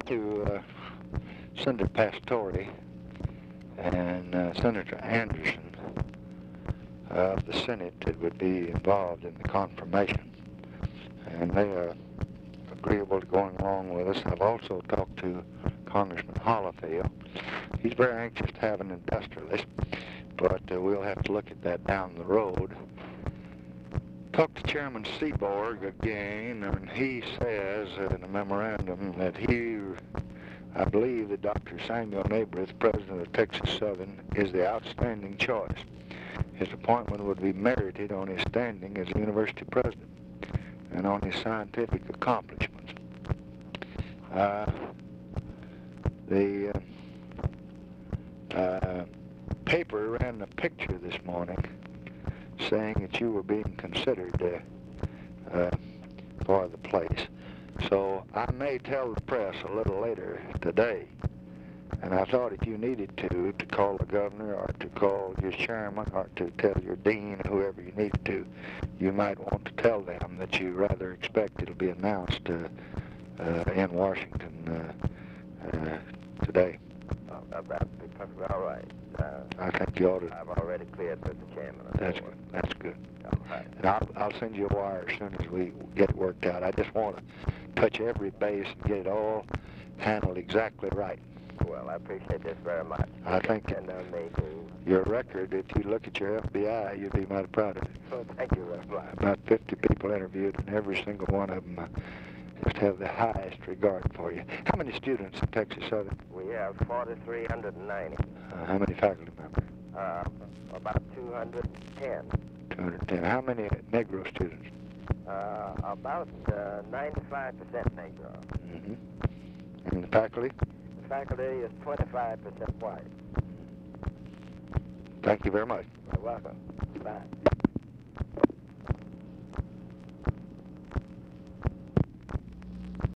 to Senator Pastore and Senator Anderson of the Senate that would be involved in the confirmation, and they are agreeable to going along with us. I've also talked to Congressman Hollifield. He's very anxious to have an industrialist, but we'll have to look at that down the road. Talked to Chairman Seaborg again, and he says in a memorandum that I believe that Dr. Samuel Nabreth, president of Texas Southern, is the outstanding choice. His appointment would be merited on his standing as a university president and on his scientific accomplishments. The paper ran a picture this morning saying that you were being considered for the place. So I may tell the press a little later today, and I thought if you needed to call the governor or to call your chairman or to tell your dean or whoever you needed to, you might want to tell them that you rather expect it'll be announced in Washington today. That'd be perfectly all right. I think you ought to. I've already cleared with the chairman. That's good. That's good. All right. And I'll send you a wire as soon as we get it worked out. I just want to touch every base and get it all handled exactly right. Well, I appreciate this very much. I think Depend on me to... your record, if you look at your FBI, you'd be mighty proud of it. Well, thank you very much. About 50 people interviewed, and every single one of them just have the highest regard for you. How many students in Texas Southern? We have 4,390. How many faculty members? About 210. 210. How many Negro students? About 95% Negro. Mm-hmm. And the faculty? The faculty is 25% white. Thank you very much. You're welcome. Bye.